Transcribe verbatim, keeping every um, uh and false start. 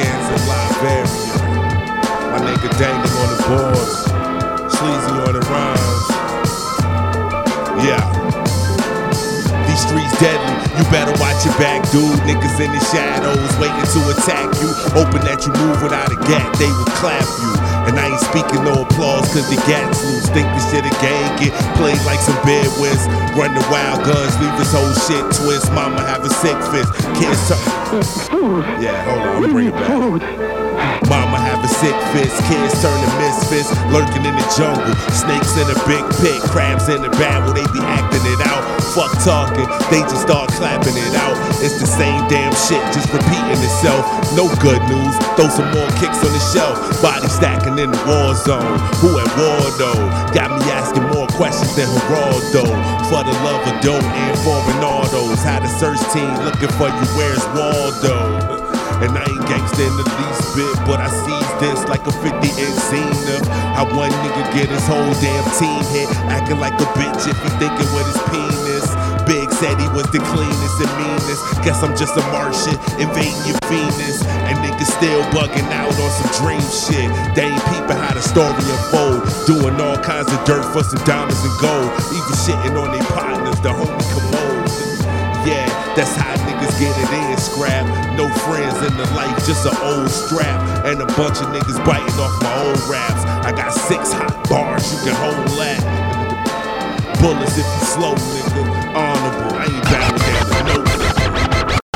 hands and Liberia. My nigga Daniel on the boards, Sleazy on the rhymes. Yeah. These streets deadly, you better watch your back, dude. Niggas in the shadows waiting to attack you, hoping that you move without a gat, they will clap you. And I ain't speaking no applause cause the gats loose. Think this shit a game, get played like some bed whist. Run the wild guns, leave this whole shit twist. Mama have a sick fist, kids turn. Yeah, hold on, I'm bring it back. Mama have a sick fist, kids turn to misfits, lurking in the jungle, snakes in a big pit, crabs in the barrel, they be acting it out. Fuck talking, they just start clapping it out. It's the same damn shit, just repeating itself. No good news, throw some more kicks on the shelf. Body stacking in the war zone, who at war though? Got me asking more questions than Geraldo. For the love of dough and for Ronaldo's, how the search team looking for you, where's Waldo? And I ain't gangsta in the least bit, but I seize this like a fifty inch Zenith. How one nigga get his whole damn team hit, acting like a bitch if he thinking with his penis. Big said he was the cleanest and meanest. Guess I'm just a Martian invading your Venus. And niggas still bugging out on some dream shit. They ain't peeping how the story unfold. Doing all kinds of dirt for some diamonds and gold. Even shitting on their partners, the homie Commode. Yeah, that's how niggas get it in, scrap. No friends in the life, just an old strap. And a bunch of niggas biting off my old raps. I got six hot bars, you can hold that. Bullets if you slow, nigga. Honorable, I ain't battling